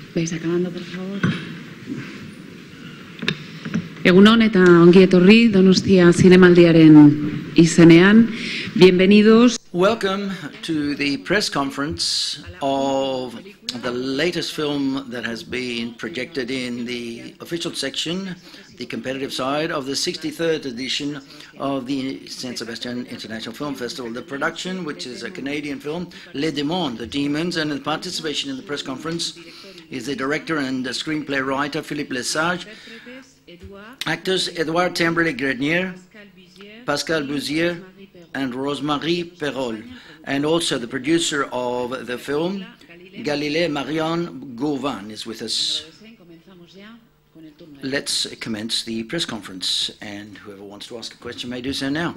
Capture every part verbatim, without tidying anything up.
Vais acabando, por favor. Egunon eta ongi etorri Donostia Zinemaldiaren izenean. Bienvenidos. Welcome to the press conference of the latest film that has been projected in the official section, the competitive side of the sixty-third edition of the Saint Sebastian International Film Festival. The production, which is a Canadian film, Les Démons, The Demons, and the participation in the press conference is the director and the screenplay writer Philippe Lesage, actors Edouard Timberlake-Grenier, Pascal Bouzier, and Rosemarie Perrol, and also the producer of the film, Galilée Marion Gauvin, is with us. Let's commence the press conference, and whoever wants to ask a question may do so now.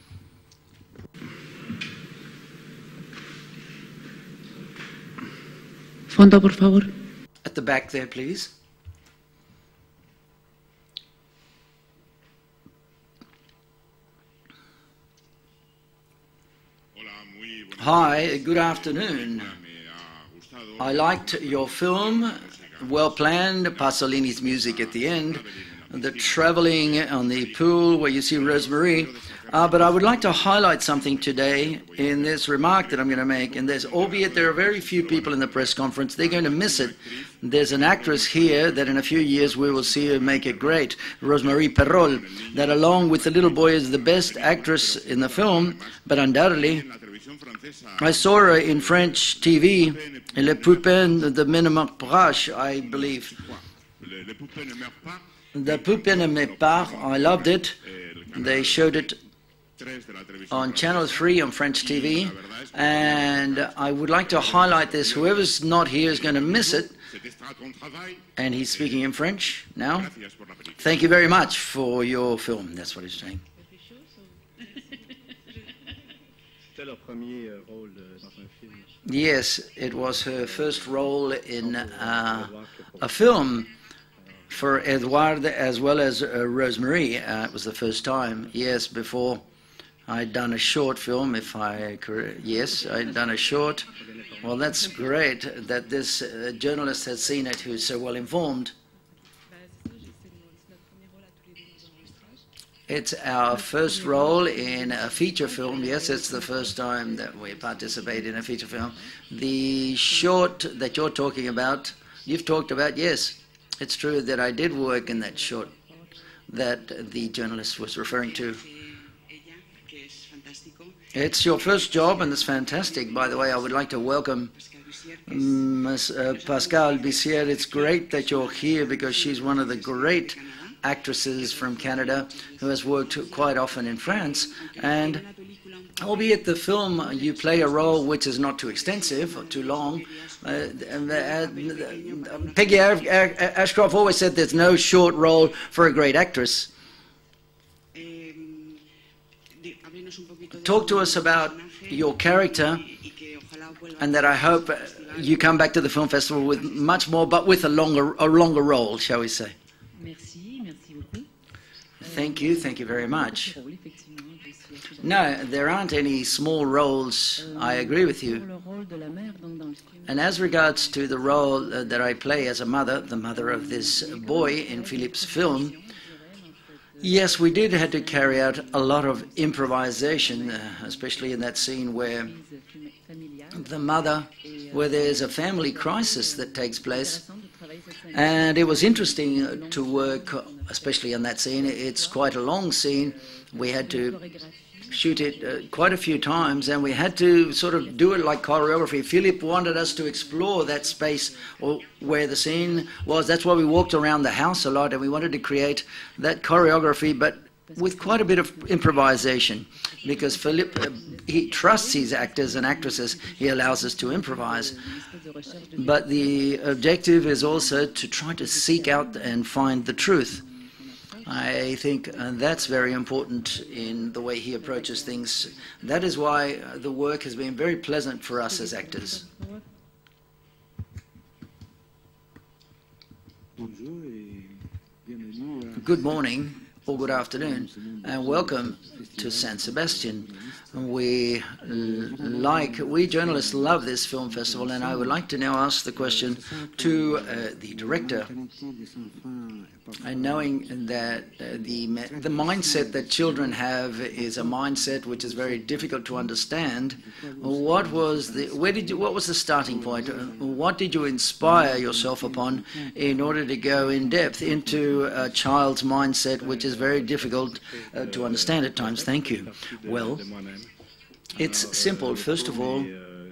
Fondo, por favor. At the back there, please. Hi, good afternoon. I liked your film, well planned, Pasolini's music at the end, the traveling on the pool where you see Rosemary. Uh, but I would like to highlight something today in this remark that I'm going to make. And there's, albeit there are very few people in the press conference, they're going to miss it. There's an actress here that in a few years we will see her make it great, Rosemarie Perrol, that along with the little boy is the best actress in the film, but undoubtedly I saw her in French T V, Le Poupée de Ménage, I believe. The Poupée ne meurt pas, I loved it. They showed it on Channel three on French T V, and I would like to highlight this. Whoever's not here is going to miss it. And he's speaking in French now. Thank you very much for your film. That's what he's saying. Yes, it was her first role in uh, a film for Edouard as well as uh, Rosemarie. Uh, it was the first time, yes, before I'd done a short film, if I, yes, I'd done a short. Well, that's great that this uh, journalist has seen it who's so well informed. It's our first role in a feature film. Yes, it's the first time that we participate in a feature film. The short that you're talking about, you've talked about, yes, it's true that I did work in that short that the journalist was referring to. It's your first job, and it's fantastic. By the way, I would like to welcome Miz Uh, Pascal Bouzier. It's great that you're here because she's one of the great actresses from Canada who has worked quite often in France. And albeit the film, you play a role which is not too extensive or too long. Uh, uh, Peggy Ashcroft always said there's no short role for a great actress. Talk to us about your character, and that I hope you come back to the film festival with much more, but with a longer, a longer role, shall we say. Thank you, thank you very much. No, there aren't any small roles, I agree with you. And as regards to the role uh, that I play as a mother, the mother of this boy in Philippe's film, yes, we did have to carry out a lot of improvisation, uh, especially in that scene where the mother, where there's a family crisis that takes place. And it was interesting to work, especially on that scene. It's quite a long scene. We had to shoot it uh, quite a few times, and we had to sort of do it like choreography. Philippe wanted us to explore that space or where the scene was. That's why we walked around the house a lot, and we wanted to create that choreography, but with quite a bit of improvisation, because Philippe, uh, he trusts his actors and actresses. He allows us to improvise. But the objective is also to try to seek out and find the truth. I think uh, that's very important in the way he approaches things. That is why uh, the work has been very pleasant for us as actors. Good morning. or good afternoon, and welcome to San Sebastian. We like, we journalists love this film festival, and I would like to now ask the question to uh, the director. And knowing that uh, the the mindset that children have is a mindset which is very difficult to understand, what was the where did you what was the starting point? What did you inspire yourself upon in order to go in depth into a child's mindset, which is very difficult uh, to understand at times? Thank you. Well, it's simple. First of all,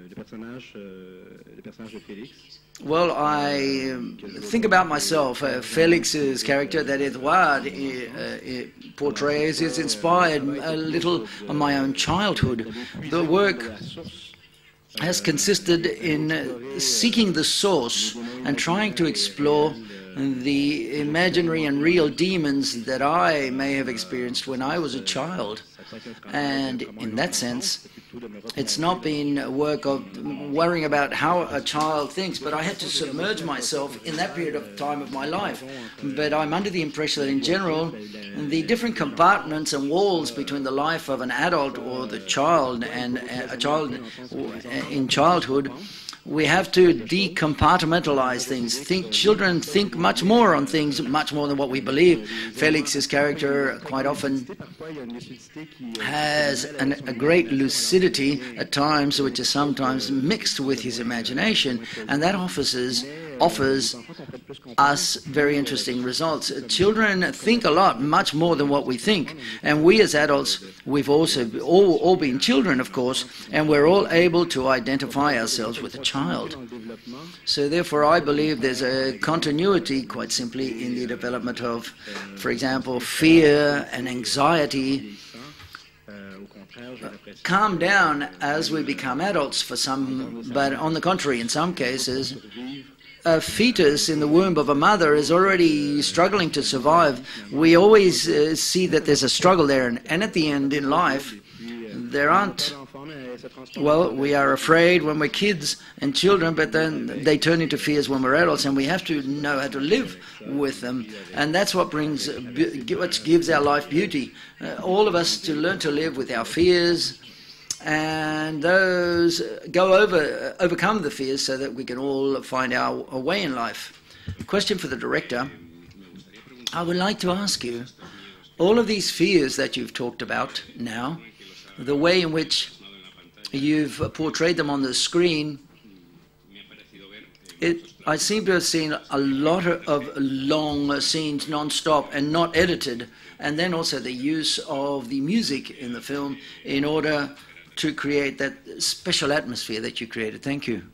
well, I um, think about myself. Uh, Felix's character that Edouard uh, uh, portrays is inspired a little on my own childhood. The work has consisted in uh, seeking the source and trying to explore the imaginary and real demons that I may have experienced when I was a child. And in that sense, it's not been work of worrying about how a child thinks, but I had to submerge myself in that period of time of my life. But I'm under the impression that in general, the different compartments and walls between the life of an adult or the child and a child in childhood, we have to decompartmentalize things. Think children think much more on things, much more than what we believe. Felix's character quite often has an, a great lucidity at times, which is sometimes mixed with his imagination, and that offers us, offers us very interesting results. Children think a lot, much more than what we think, and we as adults, we've also all, all been children, of course, and we're all able to identify ourselves with a child. Child. So therefore I believe there's a continuity quite simply in the development of, for example, fear and anxiety calm down as we become adults for some, but on the contrary, in some cases, a fetus in the womb of a mother is already struggling to survive. We always uh, see that there's a struggle there, and, and at the end in life, there aren't, well, we are afraid when we're kids and children, but then they turn into fears when we're adults, and we have to know how to live with them. And that's what brings, what gives our life beauty. Uh, all of us to learn to live with our fears, and those go over, overcome the fears so that we can all find our, our way in life. Question for the director. I would like to ask you, all of these fears that you've talked about now, the way in which you've portrayed them on the screen, it, I seem to have seen a lot of long scenes non-stop and not edited, and then also the use of the music in the film in order to create that special atmosphere that you created. Thank you.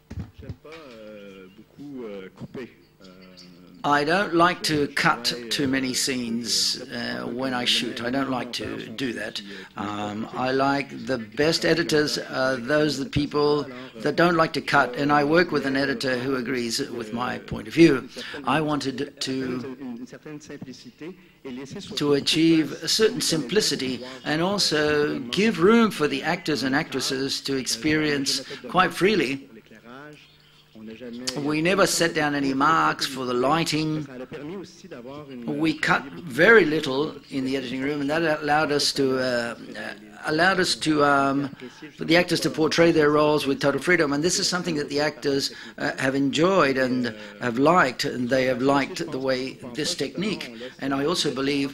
I don't like to cut too many scenes uh, when I shoot. I don't like to do that. Um, I like the best editors, uh, those are the people that don't like to cut, and I work with an editor who agrees with my point of view. I wanted to to achieve a certain simplicity and also give room for the actors and actresses to experience quite freely. We never set down any marks for the lighting. We cut very little in the editing room, and that allowed us to uh, allowed us to um, for the actors to portray their roles with total freedom. And this is something that the actors uh, have enjoyed and have liked, and they have liked the way this technique. And I also believe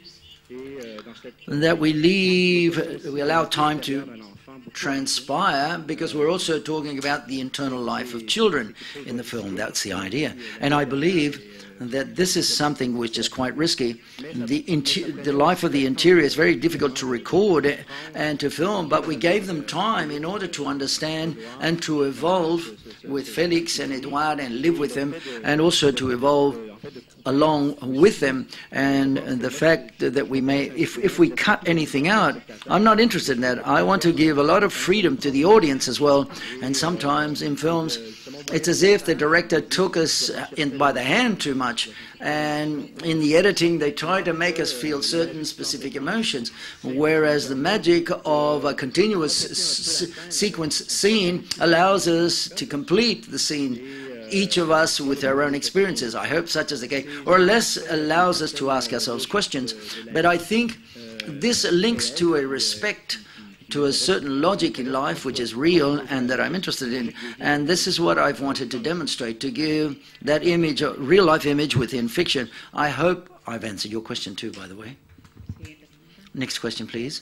that we leave, we allow time to transpire, because we're also talking about the internal life of children in the film. That's the idea. And I believe that this is something which is quite risky. The, the life of the interior is very difficult to record and to film, but we gave them time in order to understand and to evolve with Felix and Edouard and live with them, and also to evolve along with them. And the fact that we may, if, if we cut anything out, I'm not interested in that. I want to give a lot of freedom to the audience as well. And sometimes in films, it's as if the director took us in by the hand too much, and in the editing they try to make us feel certain specific emotions, whereas the magic of a continuous s sequence scene allows us to complete the scene each of us with our own experiences. I hope such is the case, or less allows us to ask ourselves questions. But I think this links to a respect to a certain logic in life which is real and that I'm interested in. And this is what I've wanted to demonstrate, to give that image, a real-life image within fiction. I hope I've answered your question too, by the way. Next question, please.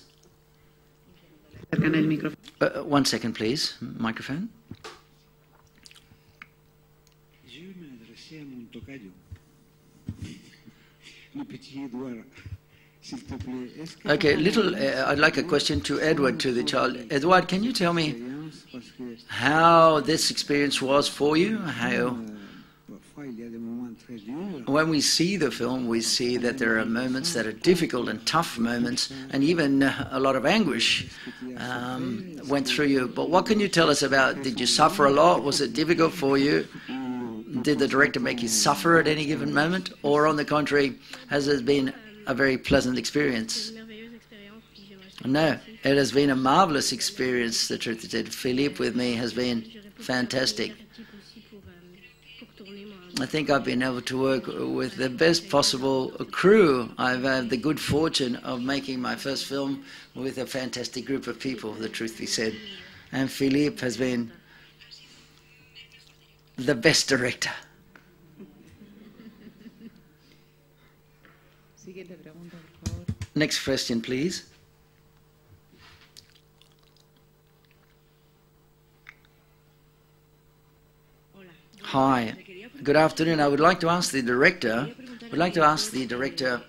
Uh, one second, please. Microphone. Okay, little, uh, I'd like a question to Edward, to the child. Edward, can you tell me how this experience was for you? How, when we see the film, we see that there are moments that are difficult and tough moments, and even uh, a lot of anguish um, went through you. But what can you tell us about, did you suffer a lot? Was it difficult for you? Did the director make you suffer at any given moment? Or on the contrary, has it been a very pleasant experience? No, it has been a marvelous experience, the truth is said. Philippe with me has been fantastic. I think I've been able to work with the best possible crew. I've had the good fortune of making my first film with a fantastic group of people, the truth be said. And Philippe has been the best director. Next question, please. Hi. Good afternoon. I would like to ask the director, would like to ask the director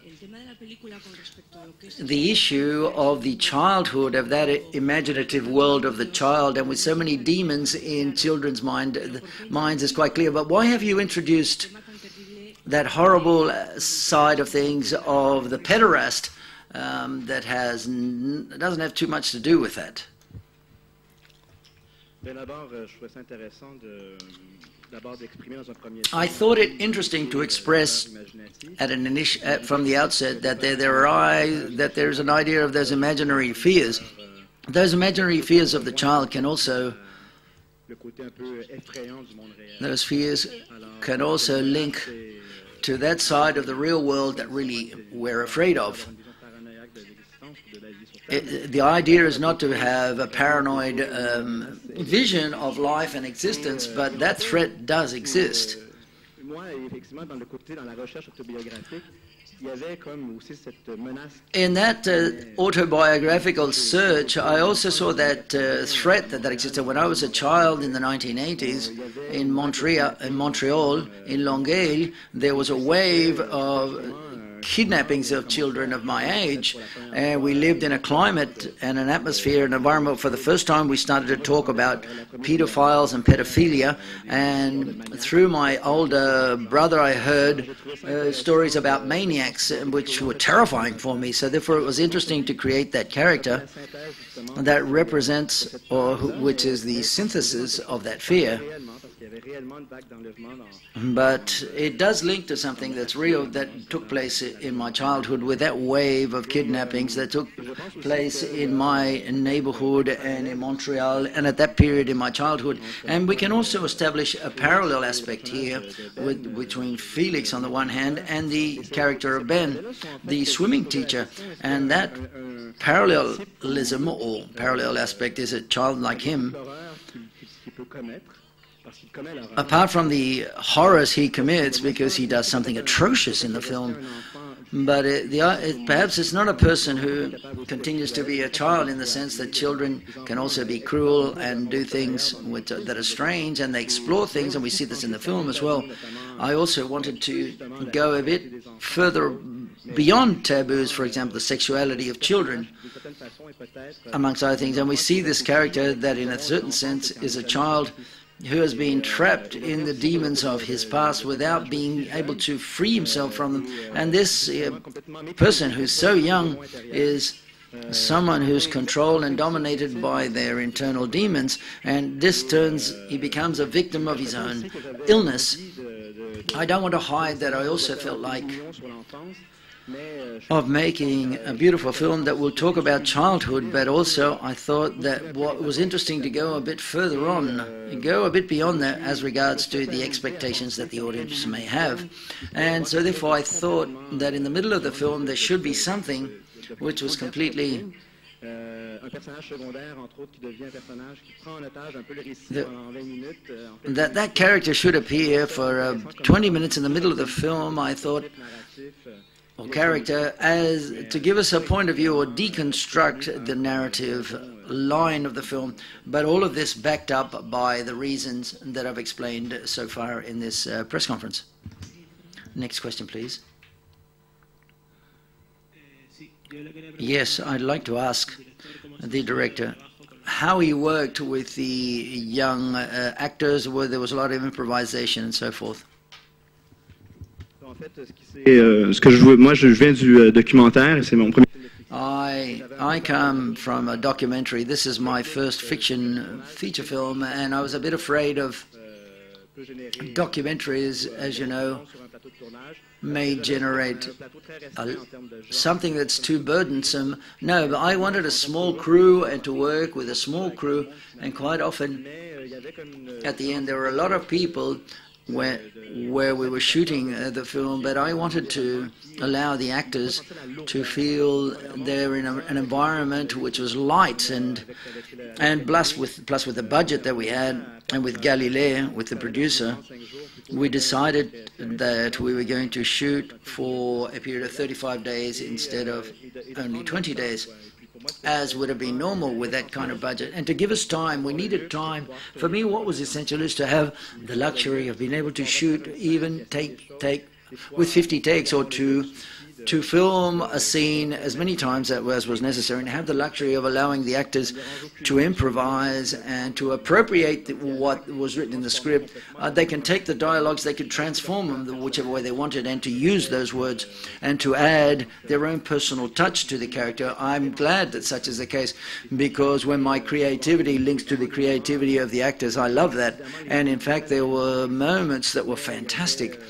the issue of the childhood, of that imaginative world of the child, and with so many demons in children's mind, minds is quite clear. But why have you introduced that horrible side of things of the pederast um, that has n doesn't have too much to do with that? I thought it interesting to express at an initi uh, from the outset that there, there are that there's an idea of those imaginary fears. Those imaginary fears of the child can also, those fears can also link to that side of the real world that really we're afraid of. It, the idea is not to have a paranoid um, vision of life and existence, but that threat does exist. In that uh, autobiographical search, I also saw that uh, threat that, that existed. When I was a child in the nineteen eighties in Montreal, in Montreal, in Longueuil, there was a wave of kidnappings of children of my age, and we lived in a climate and an atmosphere, an environment. For the first time, we started to talk about pedophiles and pedophilia, and through my older brother, I heard uh, stories about maniacs, which were terrifying for me. So therefore, it was interesting to create that character that represents, or which is the synthesis of that fear. But it does link to something that's real, that took place in my childhood, with that wave of kidnappings that took place in my neighborhood and in Montreal, and at that period in my childhood. And we can also establish a parallel aspect here with, between Felix on the one hand and the character of Ben, the swimming teacher. And that parallelism or parallel aspect is a child like him. Apart from the horrors he commits, because he does something atrocious in the film, but it, the, it, perhaps it's not a person who continues to be a child, in the sense that children can also be cruel and do things with, uh, that are strange, and they explore things, and we see this in the film as well. I also wanted to go a bit further beyond taboos, for example, the sexuality of children, amongst other things, and we see this character that in a certain sense is a child who has been trapped in the demons of his past without being able to free himself from them. And this uh, person who's so young is someone who's controlled and dominated by their internal demons, and this turns, he becomes a victim of his own illness. I don't want to hide that I also felt like of making a beautiful film that will talk about childhood, but also I thought that what was interesting to go a bit further on, go a bit beyond that as regards to the expectations that the audience may have. And so therefore I thought that in the middle of the film there should be something which was completely The, that that character should appear for uh, twenty minutes in the middle of the film, I thought, or character, as to give us a point of view or deconstruct the narrative line of the film, but all of this backed up by the reasons that I've explained so far in this uh, press conference. Next question, please. Yes, I'd like to ask the director how he worked with the young uh, actors, where there was a lot of improvisation and so forth. I, I come from a documentary. This is my first fiction feature film, and I was a bit afraid of documentaries, as you know, may generate a, something that's too burdensome. No, but I wanted a small crew and to work with a small crew, and quite often at the end there were a lot of people where, where we were shooting uh, the film, but I wanted to allow the actors to feel they're in a, an environment which was light, and and plus with plus with the budget that we had, and with Galilée, with the producer, we decided that we were going to shoot for a period of thirty-five days instead of only twenty days, as would have been normal with that kind of budget. And to give us time, we needed time. For me, what was essential is to have the luxury of being able to shoot, even take take with fifty takes or two, to film a scene as many times as was necessary, and have the luxury of allowing the actors to improvise and to appropriate what was written in the script. Uh, they can take the dialogues, they could transform them whichever way they wanted, and to use those words and to add their own personal touch to the character. I'm glad that such is the case, because when my creativity links to the creativity of the actors, I love that. And in fact, there were moments that were fantastic.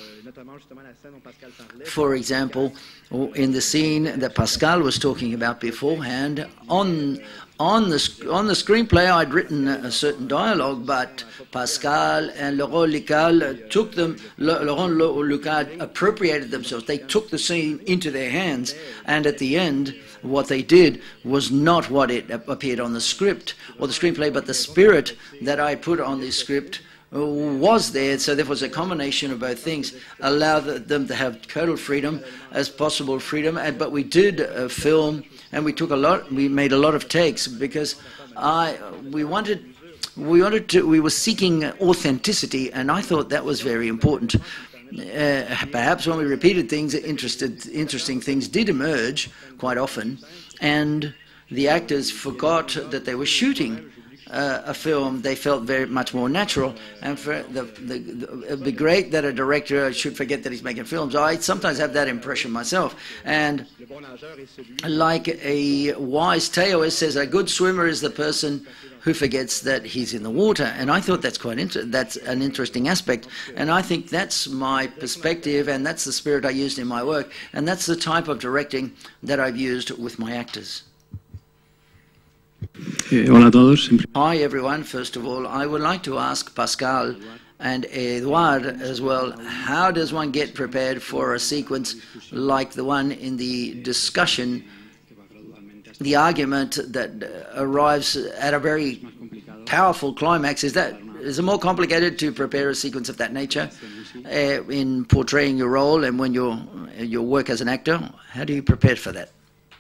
For example, in the scene that Pascal was talking about beforehand, on on the on the screenplay I'd written a certain dialogue, but Pascal and Laurent Lucal took them. Laurent Lucal appropriated themselves. They took the scene into their hands, and at the end, what they did was not what it appeared on the script or the screenplay, but the spirit that I put on the script was there. So there was a combination of both things, allowed them to have total freedom as possible freedom. And but we did uh, film, and we took a lot. We made a lot of takes, because I we wanted we wanted to we were seeking authenticity, and I thought that was very important. Uh, perhaps when we repeated things, interested interesting things did emerge quite often, and the actors forgot that they were shooting Uh, a film. They felt very much more natural, and for the, the, the, it'd be great that a director should forget that he's making films. I sometimes have that impression myself, and like a wise Taoist says, a good swimmer is the person who forgets that he's in the water. And I thought that's quite inter that's an interesting aspect, and I think that's my perspective, and that's the spirit I used in my work, and that's the type of directing that I've used with my actors. Hi everyone. First of all, I would like to ask Pascal and Edouard as well, how does one get prepared for a sequence like the one in the discussion, the argument that arrives at a very powerful climax? Is that is it more complicated to prepare a sequence of that nature uh, in portraying your role and when your your work as an actor? How do you prepare for that?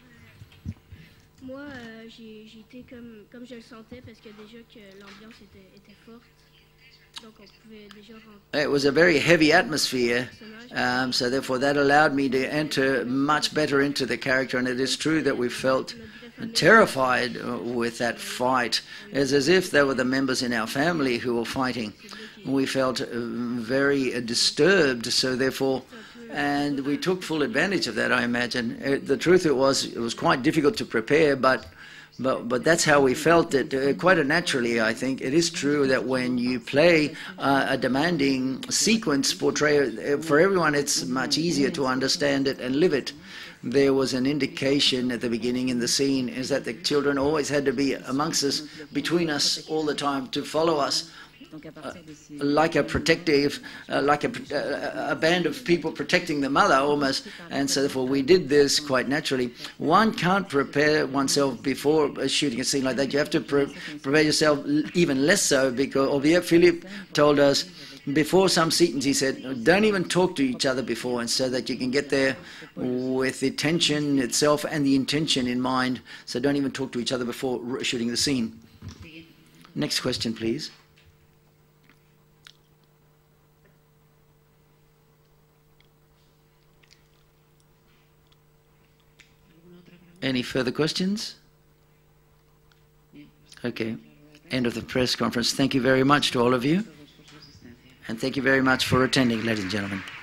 Comme, comme je le sentais, parce que déjà que l'ambiance était, était forte, donc on pouvait déjà rentrer. It was a very heavy atmosphere, um, so therefore that allowed me to enter much better into the character, and it is true that we felt terrified with that fight. It's as if they were the members in our family who were fighting. We felt very disturbed, so therefore, and we took full advantage of that, I imagine. It, the truth it was, it was quite difficult to prepare, but But, but that's how we felt it, uh, quite naturally, I think. It is true that when you play uh, a demanding sequence portrayal, uh, for everyone it's much easier to understand it and live it. there was an indication at the beginning in the scene is that the children always had to be amongst us, between us all the time, to follow us. Uh, like a protective, uh, like a, uh, a band of people protecting the mother almost, and so therefore we did this quite naturally. One can't prepare oneself before shooting a scene like that. You have to pre prepare yourself even less so, because Olivier Philippe told us before some scenes, he said, don't even talk to each other before, and so that you can get there with the tension itself and the intention in mind. So don't even talk to each other before shooting the scene. Next question, please. Any further questions? Okay. End of the press conference. Thank you very much to all of you. And thank you very much for attending, ladies and gentlemen.